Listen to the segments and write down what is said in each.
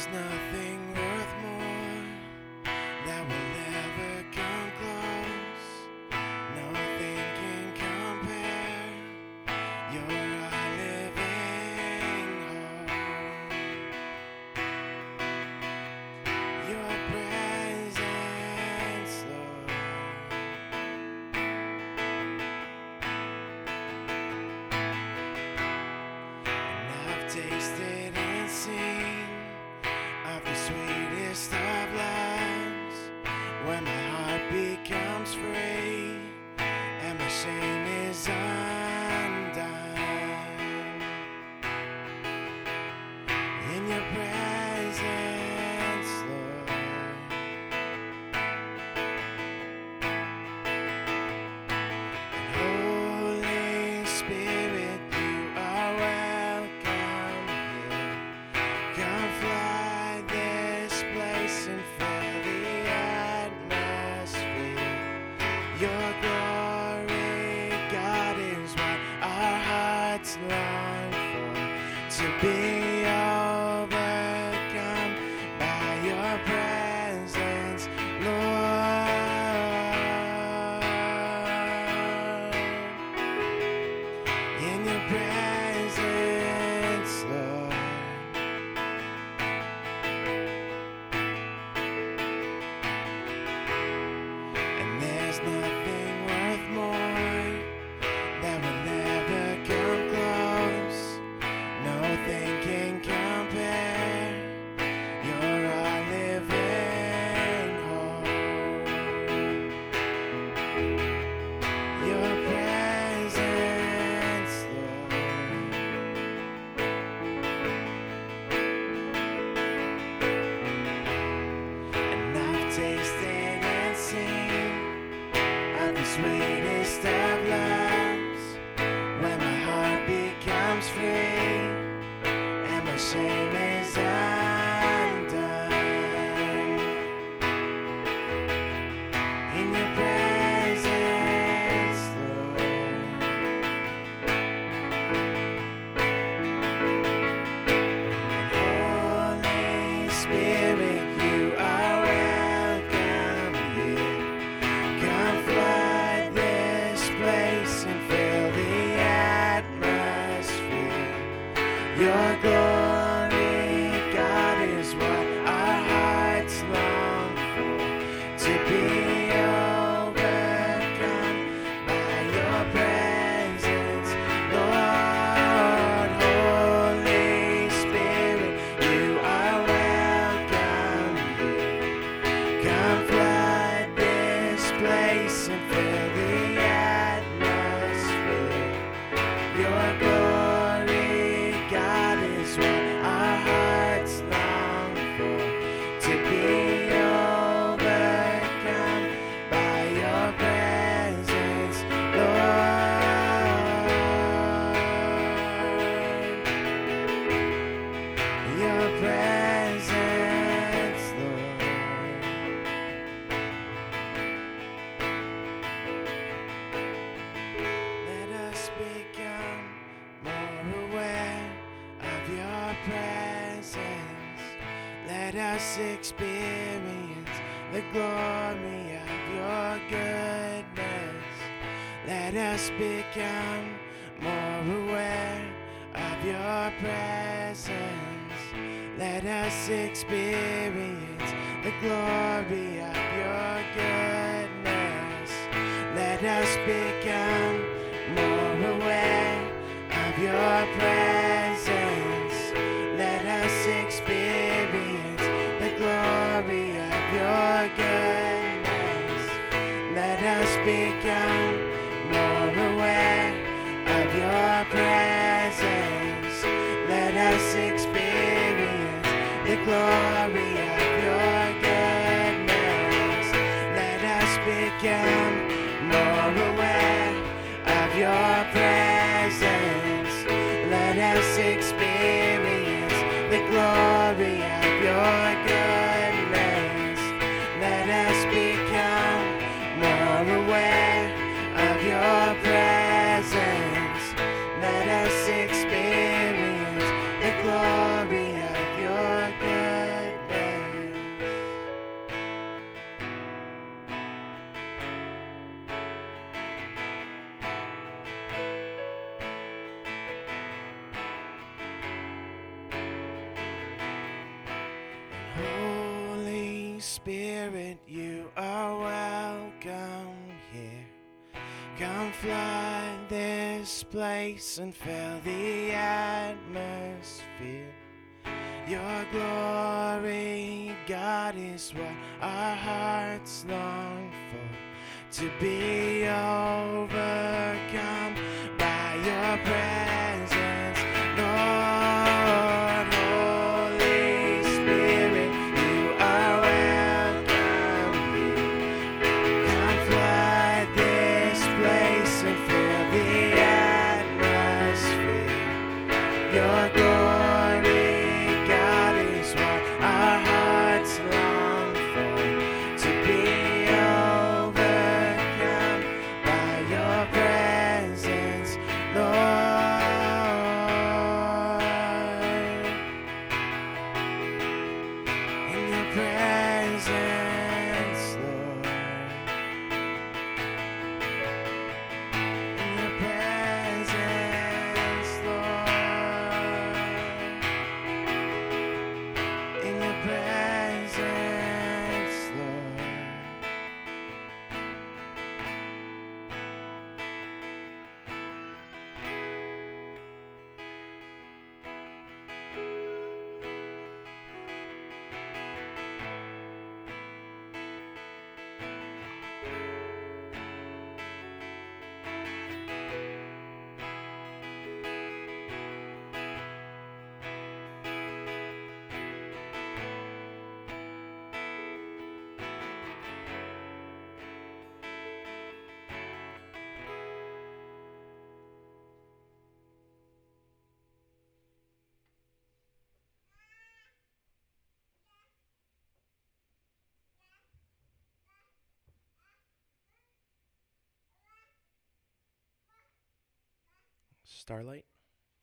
There's nothing worth more that will ever come close. Nothing can compare. You're our living hope. Your presence, Lord. And I've tasted and seen of the sweetest of loves, when my heart becomes free and my shame is undone. In your presence, Lord. And Holy Spirit, you are welcome here. Come flood this place and fill the atmosphere. Your glory, God, is what our hearts long for. To be overcome by your presence, Lord. In your presence, Lord. And there's nothing worth more that will ever come close. Nothing can compare. You're our living hope. Your presence, Lord. And I've tasted and seen of the sweetest of loves, when my heart becomes free and my shame is undone. In your presence, Lord. And Holy Spirit, you are welcome here. Come flood this place and fill the atmosphere. Your glory, God, is what our hearts long for. To be overcome by your presence, Lord. Holy Spirit, you are welcome here. Come flood this place and fill the atmosphere. Your glory, God, is what our hearts long for. To be overcome by your presence, Lord. Your presence, Lord. Let us become more aware of your presence. Let us experience the glory of your goodness. Let us become more aware of your presence. Let us experience the glory of your goodness. Let us become more aware of your presence. Let us experience the glory of your goodness. Let us become more aware of your presence. Let us experience the glory of your goodness. Let us become more aware of your presence. Let us experience the glory of your goodness. Let us become more aware of your presence. Let us experience the glory of your goodness. Spirit, you are welcome here. Come flood this place and fill the atmosphere. Your glory, God, is what our hearts long for. To be overcome by your presence, Lord. Holy Spirit, you are welcome here. Come flood this place and fill the atmosphere. Your glory, God, is what our hearts long for. To be overcome by your presence, Lord. In your presence, Lord. In your presence, Lord. In your presence, Lord. Starlight.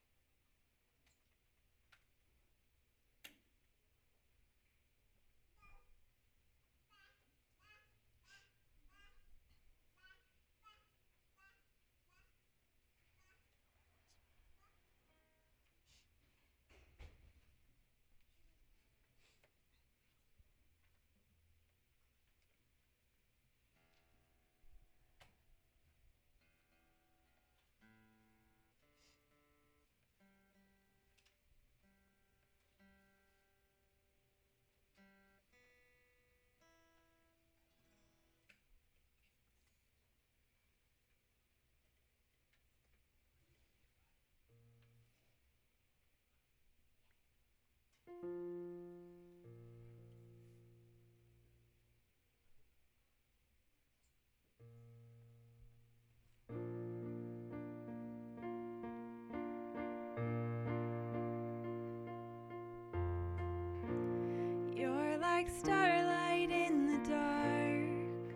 You're like starlight in the dark.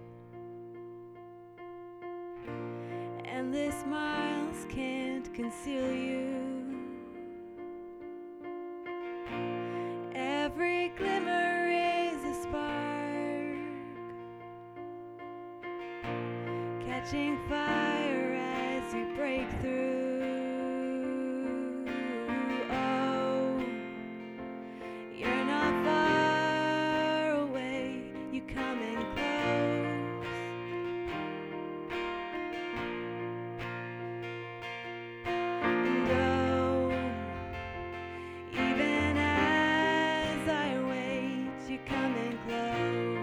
Endless miles can't conceal you. Every glimmer is a spark, catching fire as you break through. Oh, you're not far away, you coming close. And oh, even as I wait, you're coming close.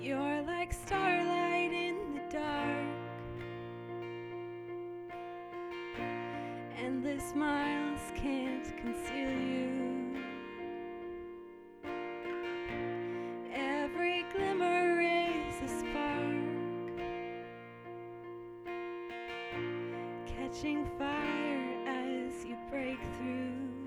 You're like starlight in the dark. Endless miles can't conceal you. Every glimmer is a spark, catching fire as you break through.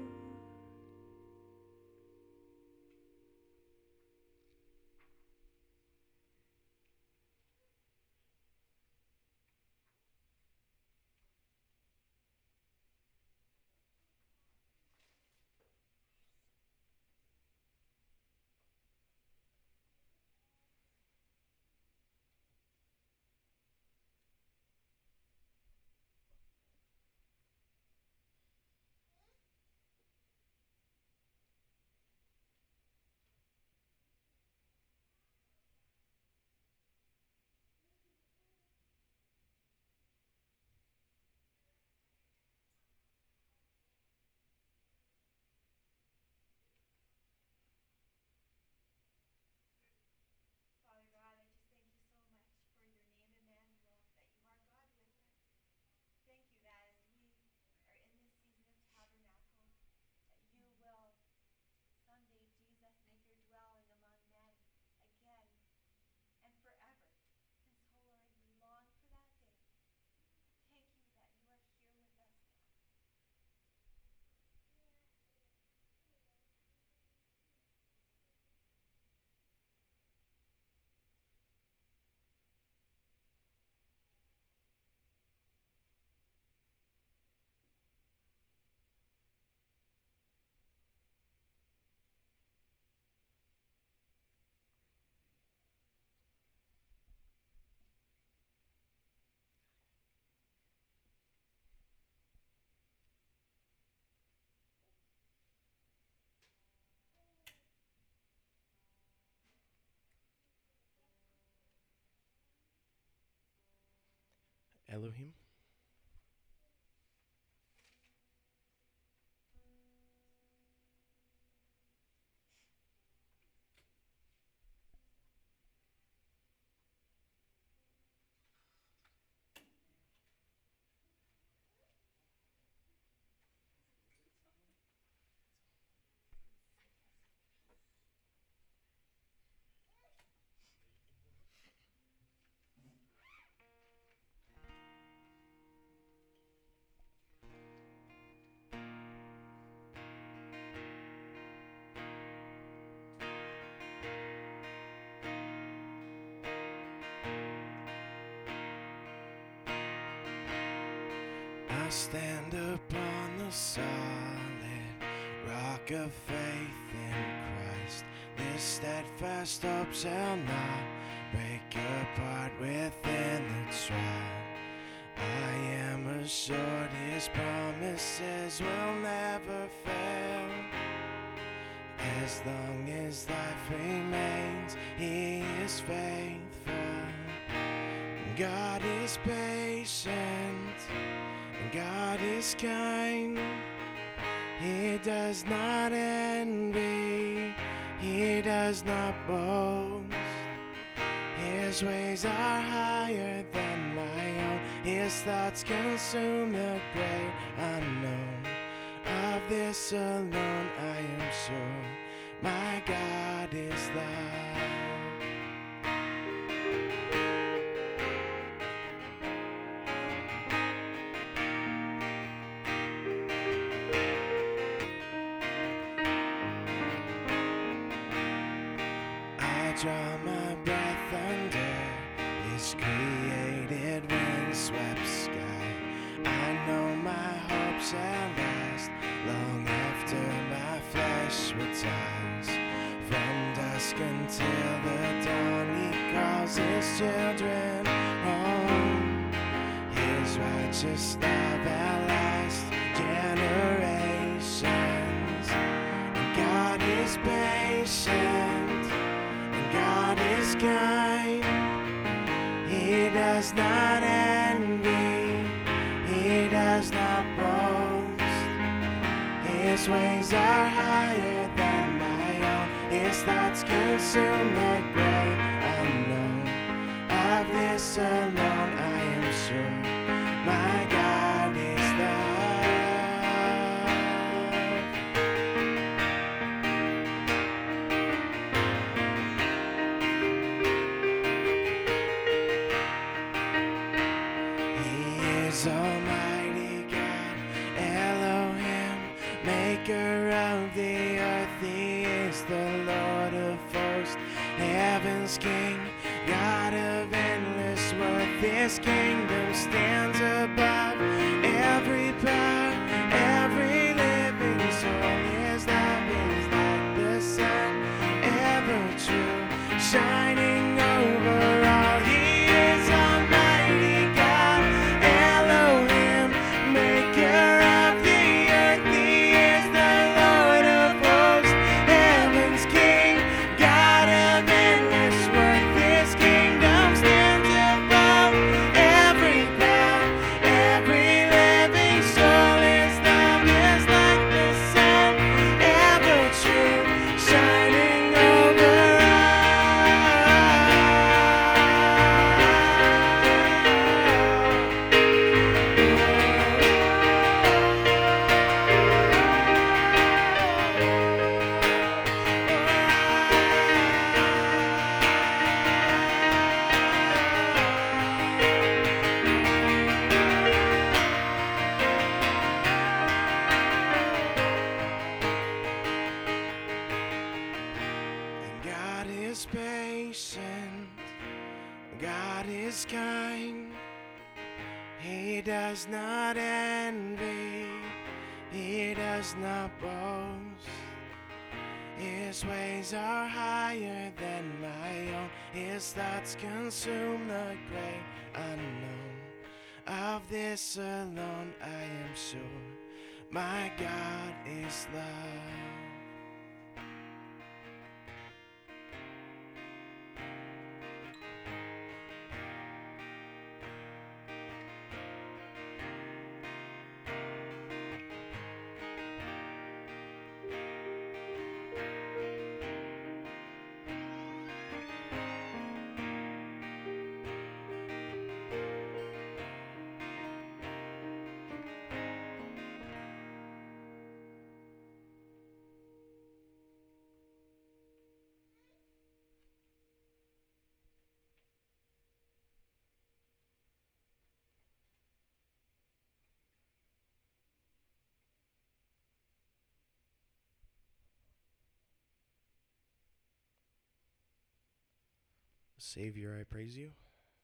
Father God, I just thank you so much for your name, Emmanuel, that you are God with us. Thank you that as we are in this season of tabernacles, that you will someday, Jesus, make your dwelling among men again and forever. And so, Lord, we long for that day. Thank you that you are here with us now. Elohim. I stand upon the solid rock of faith in Christ. This steadfast hope shall not break apart within the trial. I am assured his promises will never fail. As long as life remains, he is faithful. God is patient. God is kind. He does not envy. He does not boast. His ways are higher than my own. His thoughts consume the great unknown. Of this alone I am sure. My God is love. Draw my breath under his created windswept sky. I know my hope shall last long after my flesh retires. From dusk until the dawn he calls his children home. His righteous love outlasts generations. God is patient. God is kind. He does not envy. He does not boast. His ways are higher than my own. His thoughts consume the great unknown. Of this alone I am sure, my God is love. He is Almighty God, Elohim, maker of the earth. He is the Lord of hosts, heaven's King, God of endless worth. His kingdom stands above every power, every living soul. His love is like the sun, ever true, shining over all. He is Almighty God, Elohim, maker of the earth. He is the Lord of hosts, heaven's King, God of endless worth. His kingdom stands above every power, every living soul. His love is like the sun, ever true, shining over And God is patient, God is kind. He does not envy, He does not boast. His ways are higher than my own. His thoughts consume the great unknown. Of this alone I am sure, my God is love. Savior, I praise you.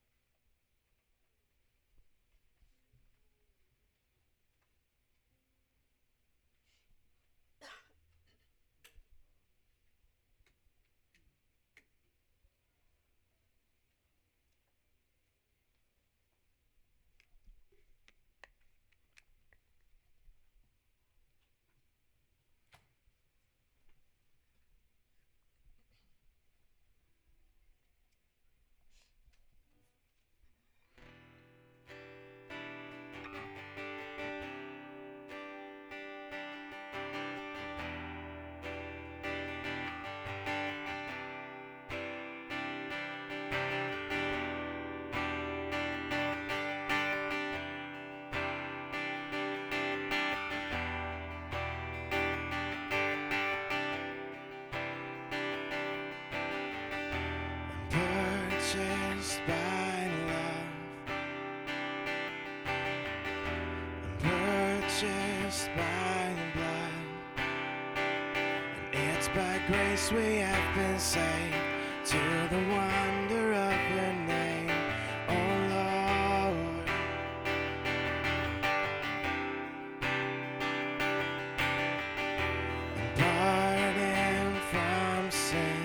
Purchased by love, purchased by blood, and it's by grace we have been saved, to the wonder of your name, oh Lord. And pardon from sin,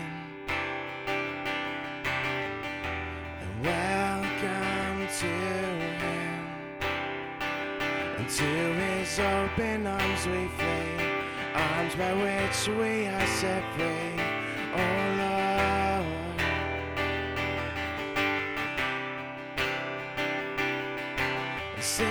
welcome to Him, and to His open arms we flee, arms by which we are set free, oh Lord. Savior,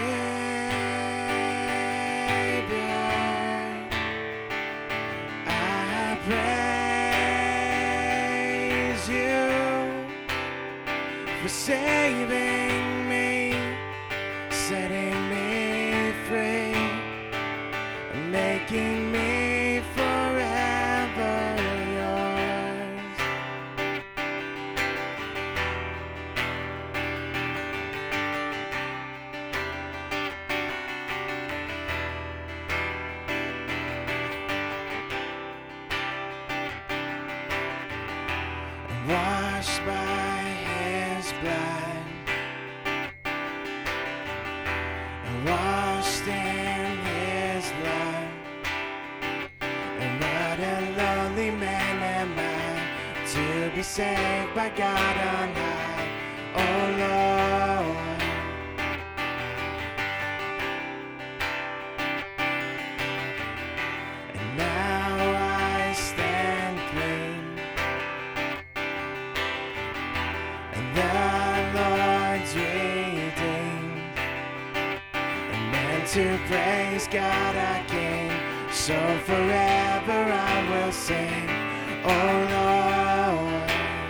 I praise you for saving me, setting me free, and making me forever yours. Washed by his blood, washed in his love, and what a lonely man am I to be saved by God on high, oh Lord. And now I stand clean, and the Lord's redeemed, and meant to praise God our King. So forever I will sing, oh Lord.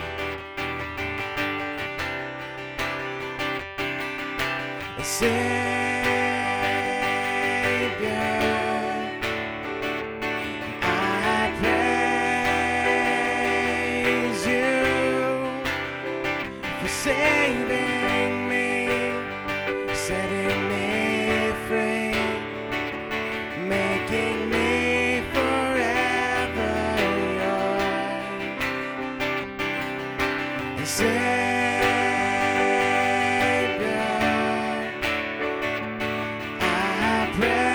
Savior, I praise you for saving me, setting me free, making me forever yours. Savior, I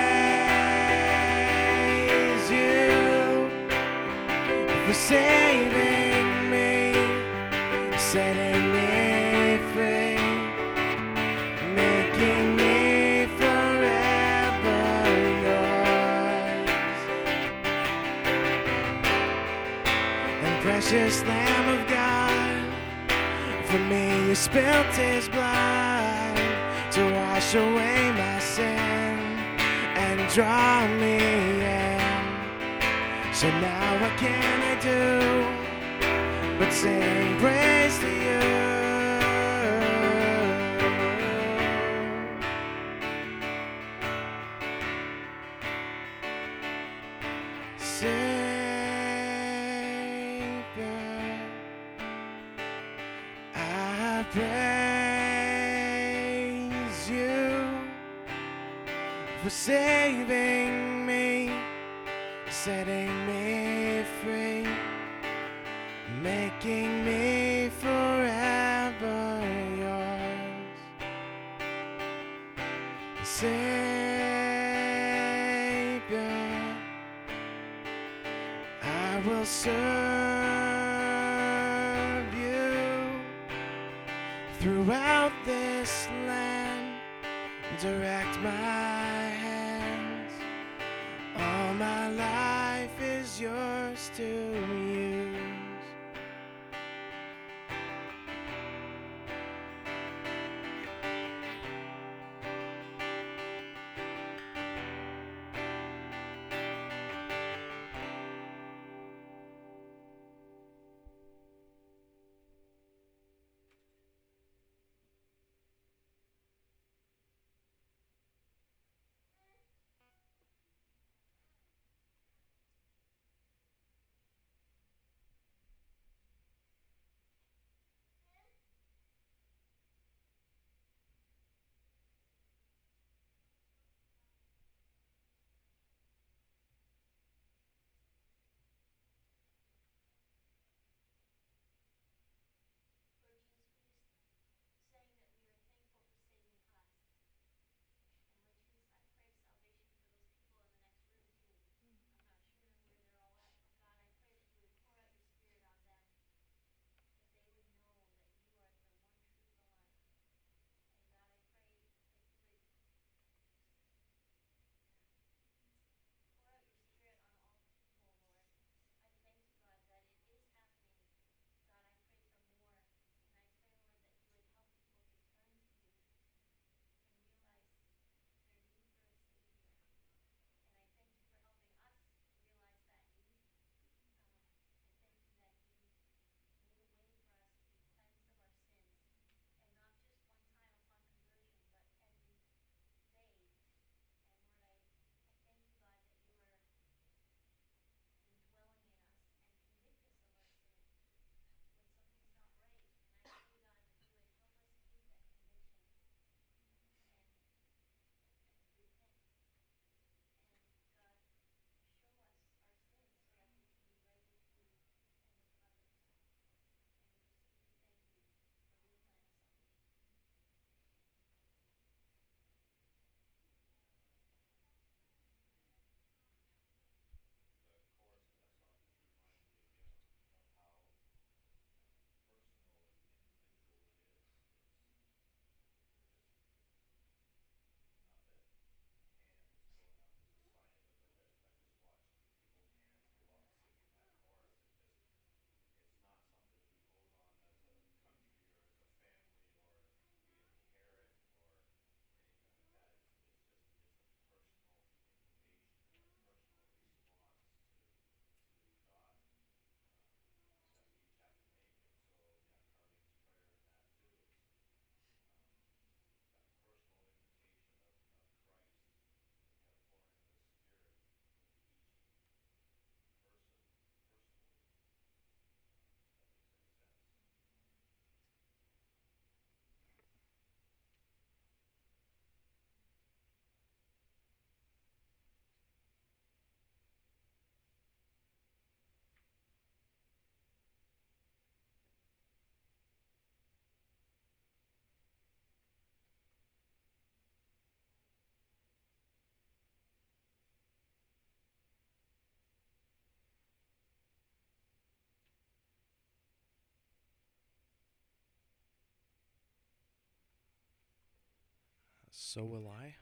praise you for saving me, setting me free, making me forever yours. And precious Lamb of God, for me you spilt his blood to wash away my sin and draw me in. So now what can I do but sing praise to you? Savior, I praise you for saving me, setting me free, making me forever yours. Savior, I will serve you throughout this land. Direct my hands, all my life is yours to use. So will I.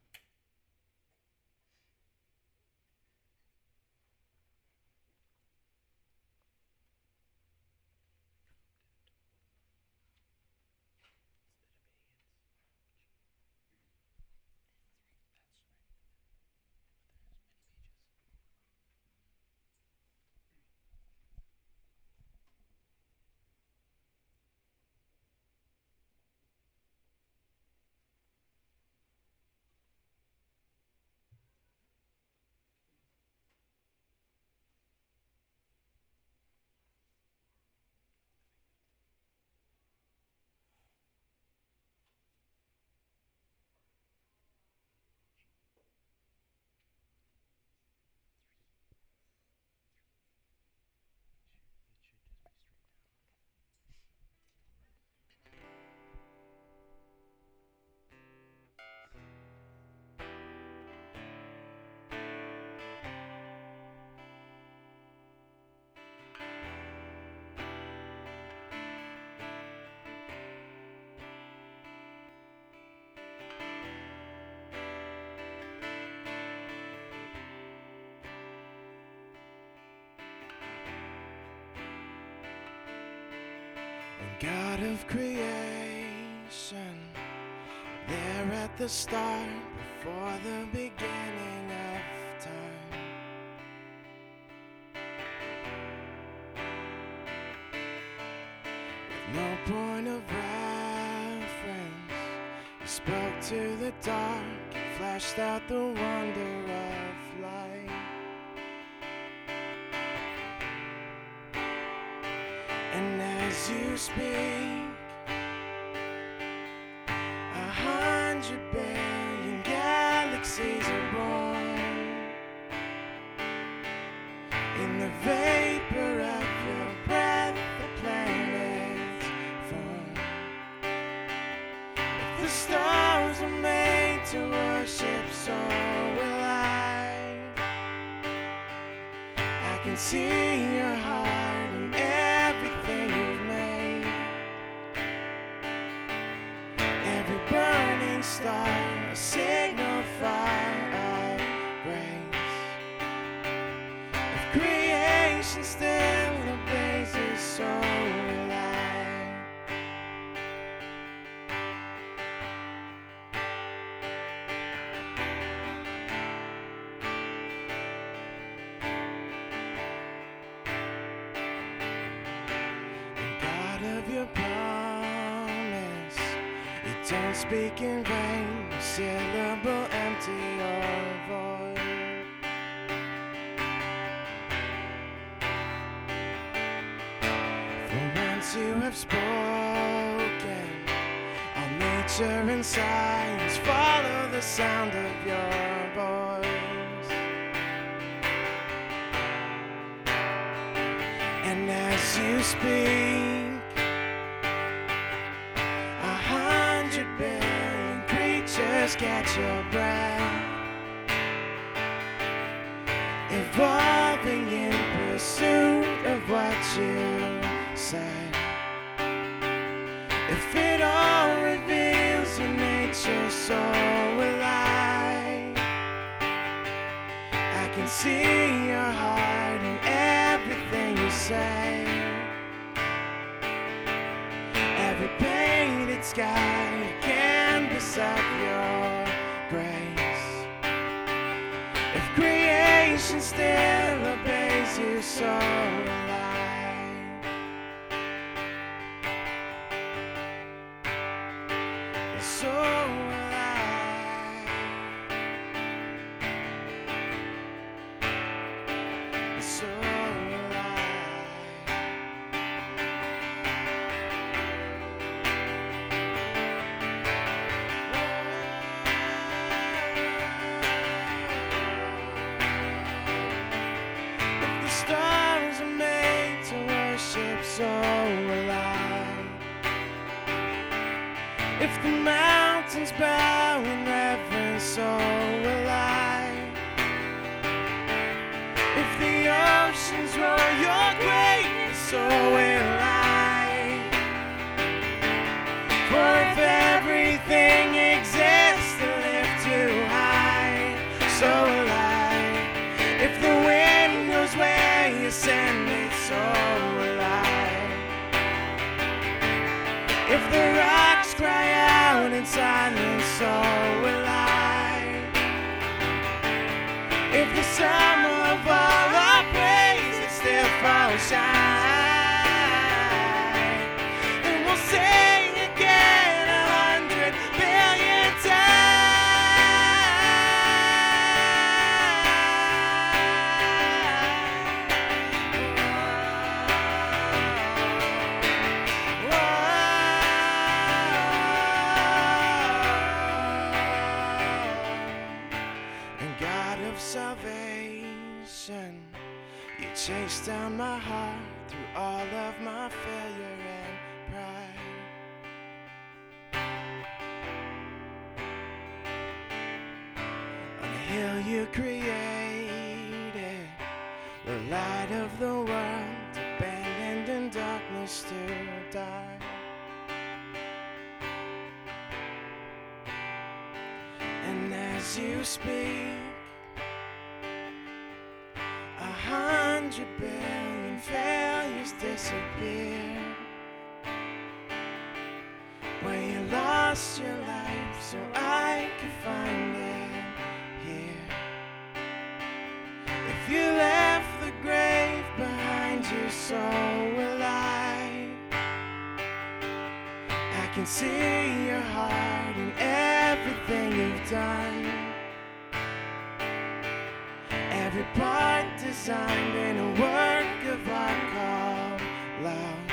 God of creation, there at the start, before the beginning of time. With no point of reference, you spoke to the dark and flashed out the wonder of light. And as you speak, 100 billion galaxies are born. In the vapor of your breath, the planets form. If the stars are made to worship, so will I. I can see your heart in everything you've made. Every burning star, a signal fire of grace. If creation still obeys you, so will I. Of your promise, you don't speak in vain, no syllable empty or void. For once you have spoken, all nature and science follow the sound of your voice. And as you speak, 100 billion creatures catch your breath, evolving in pursuit of what you said. If it all reveals your nature, so will I. I can see your heart in everything you say. Every painted sky, a canvas of your grace. If creation still obeys you, so will I. So will I. So will I. Stars are made to worship, so will I. If the mountains bow in reverence, so will I. If the oceans roar your greatness, so will I. For if everything exists so will I. If the rocks cry out in silence, so will I. If the sum of all our praise it still falls shine, then we'll sing again 100 billion times. And God of salvation, you chased down my heart through all of my failure and pride. On a hill you created, the light of the world, abandoned in darkness to die. And as you speak, 100 billion failures disappear. Where you lost your life so I could find it here. If you left the grave behind you, so will I. I can see your heart in everything you've done. Every part designed in a work of art called love.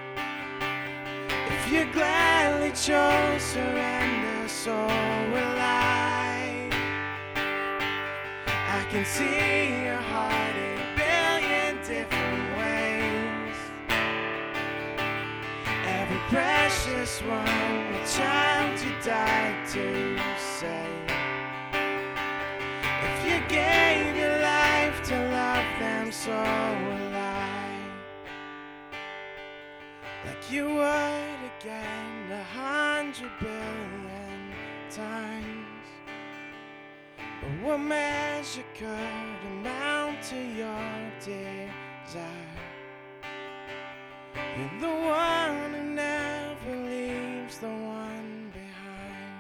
If you gladly chose surrender, so will I. I can see your heart in a billion different ways. Every precious one, a child you died to save. If you gave your life to love them, so will I. Like you would again 100 billion times. But what measure could amount to your desire? You're the one who never leaves the one behind.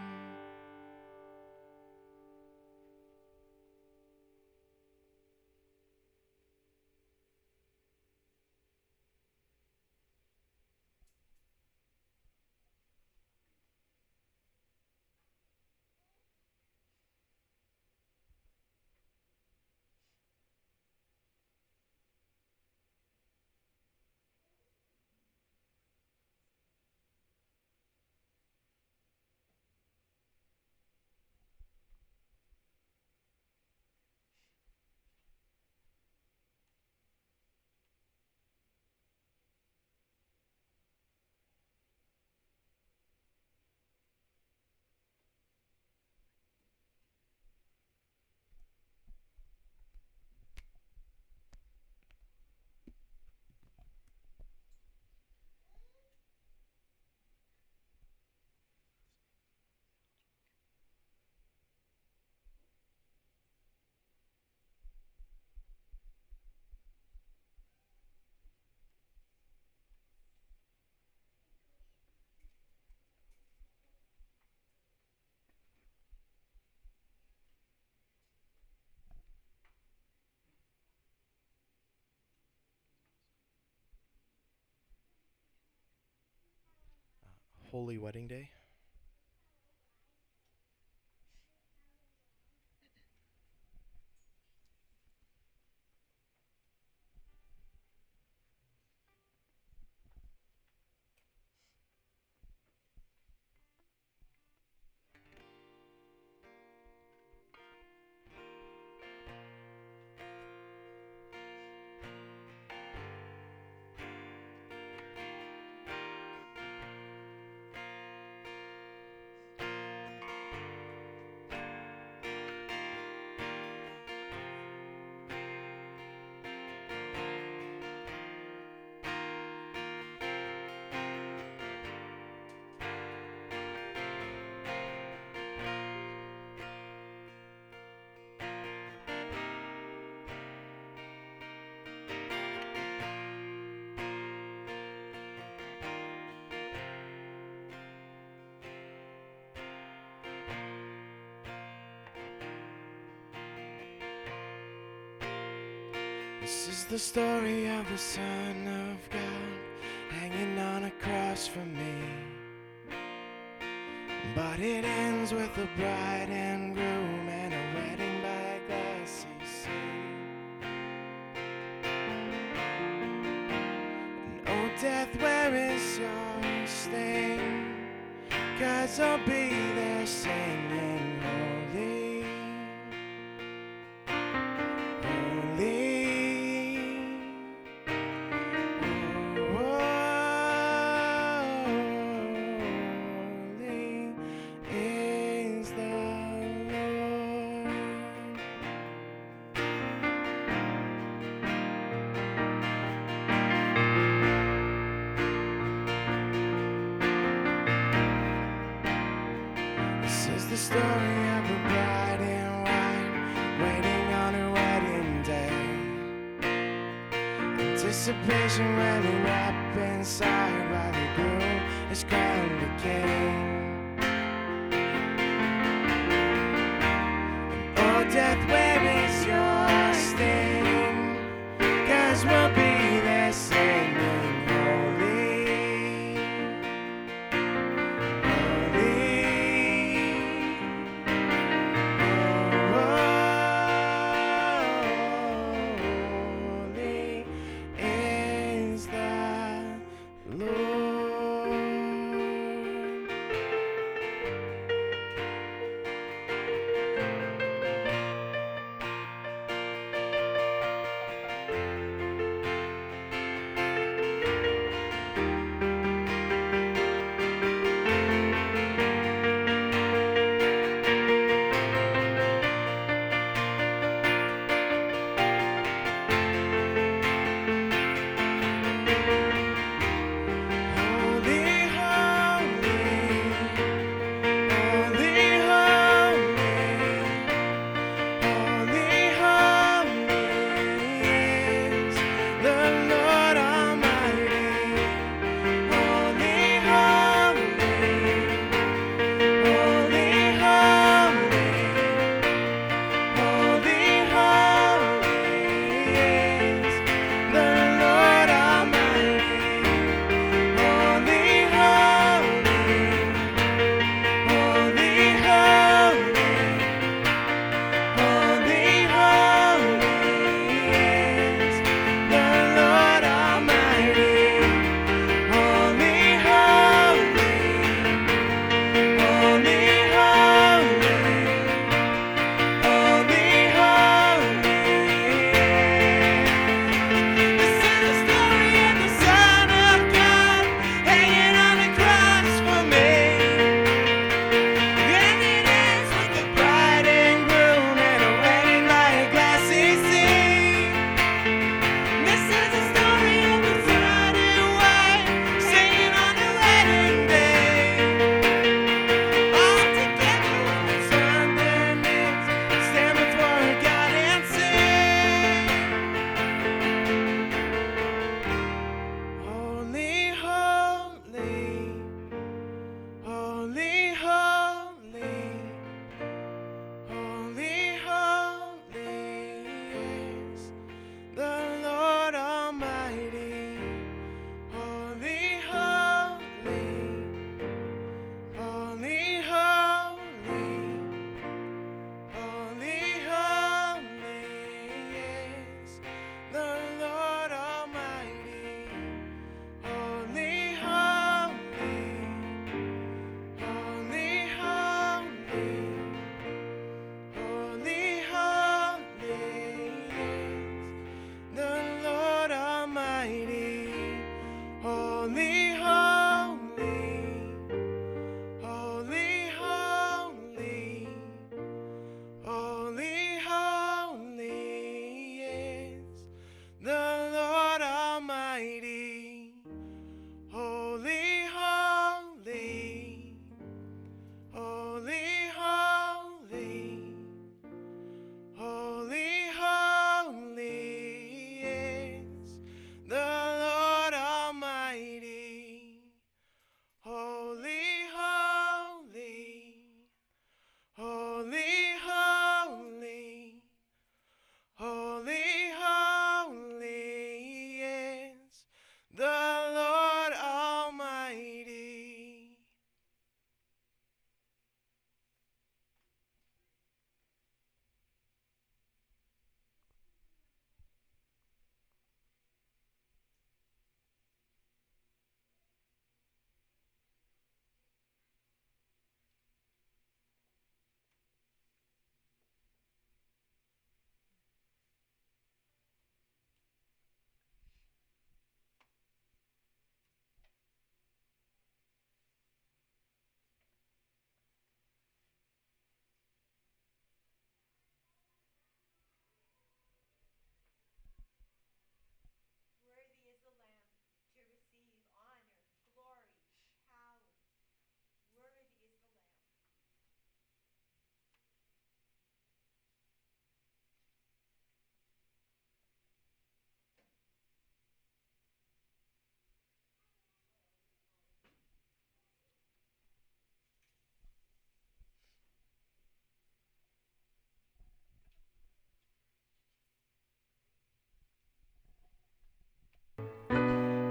Holy Wedding Day. This is the story of the Son of God hanging on a cross for me. But it ends with a bride and groom and a wedding by glassy sea. And oh death, where is your sting? 'Cause I'll be there singing holy, holy. This is the story of a bride in white waiting on her wedding day. Anticipation welling up inside while the groom is crowned a king. And oh death, where is your sting? 'Cause we'll be there singing holy, holy. Lord.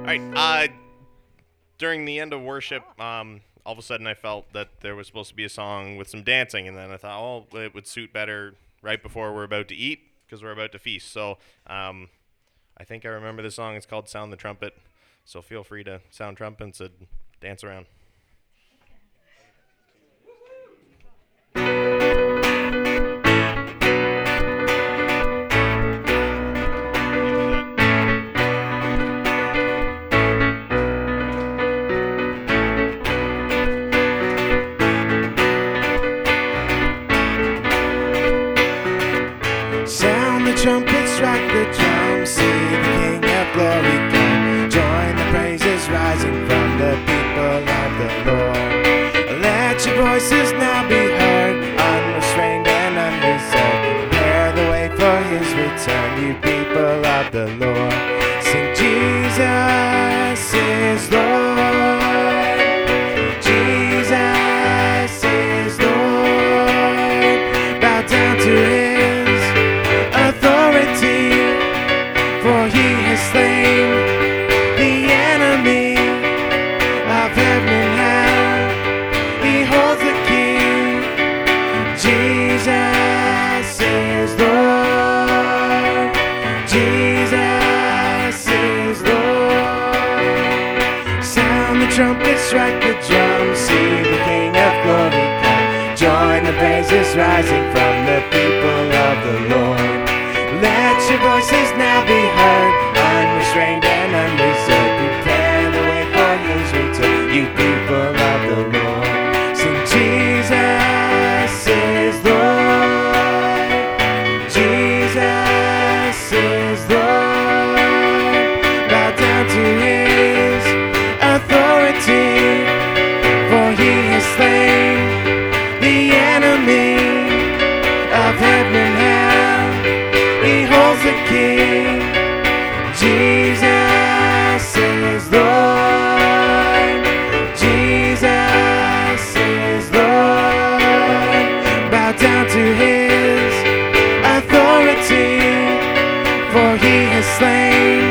right. During the end of worship, all of a sudden I felt that there was supposed to be a song with some dancing, and then I thought, oh, it would suit better right before we're about to eat because we're about to feast. So I think I remember the song. It's called Sound the Trumpet. So feel free to sound trumpets and dance around. Sound the trumpet, strike the drum, see the King of Glory come. Join the praises rising from the people of the Lord. Let your voices now be heard, unrestrained and unreserved. Prepare the way for his return, you people of the Lord. Sing Jesus is Lord. Jesus is Lord. Bow down to his authority, for he has slain the enemy of heaven and hell. He holds the key. Jesus is Lord. Jesus is Lord. Sound the trumpet, strike the drum, see the King of Glory come. Join the praises rising from the people of the Lord. Let your voices now be heard, unrestrained and unreserved. Prepare the way for his return, you people of the Lord. Sing Jesus is Lord. Jesus is Lord. Bow down to his authority, for he has slain the enemy of heaven and hell. He holds the key. Jesus is Lord. Jesus is Lord. Bow down to his authority, for he has slain